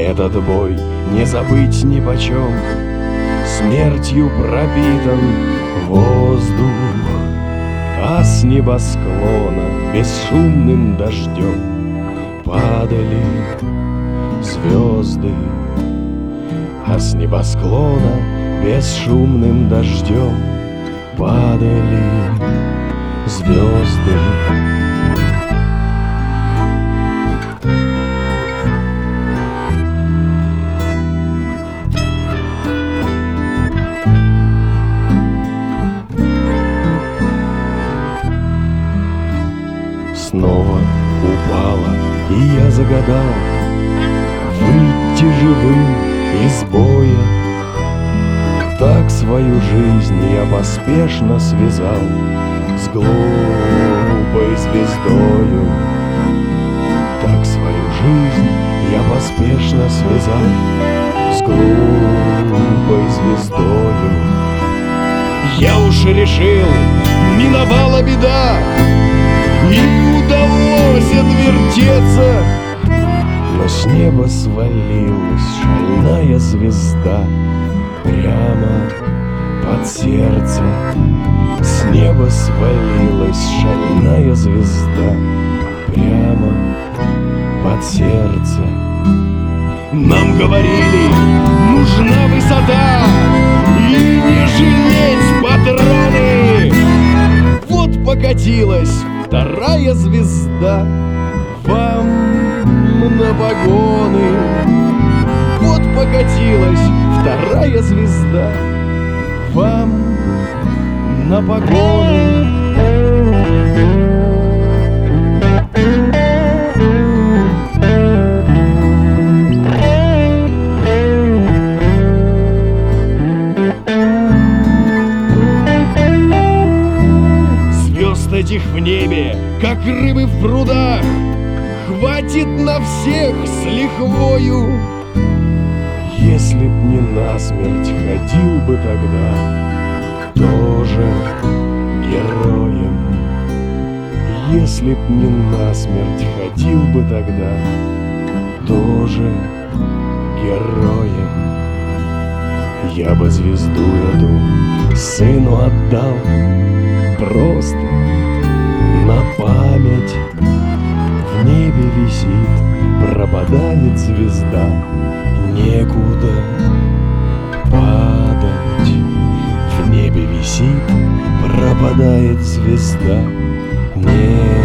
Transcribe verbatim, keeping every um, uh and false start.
Этот бой не забыть нипочем, смертью пропитан воздух, а с небосклона бесшумным дождем падали звезды, а с небосклона бесшумным дождем падали звезды. Снова упала, и я загадал выйти живым из боя. Так свою жизнь я поспешно связал с глупой звездою. Так свою жизнь я поспешно связал с глупой звездою. Я уж решил, миновала беда, и удалось отвертеться, но с неба свалилась шальная звезда прямо под сердце. С неба свалилась шальная звезда прямо под сердце. Нам говорили, нужна высота и не жалеть патроны. Вот покатилась вторая звезда вам на погоны. Вот покатилась вторая звезда вам на погоны. Звезд этих в небе, как рыбы в прудах, хватит на всех с лихвою. Если б не насмерть, ходил бы тогда тоже героем. Если б не насмерть, ходил бы тогда тоже героем. Я бы звезду эту сыну отдал просто на память. В небе висит, пропадает звезда, некуда падать. В небе висит, пропадает звезда, некуда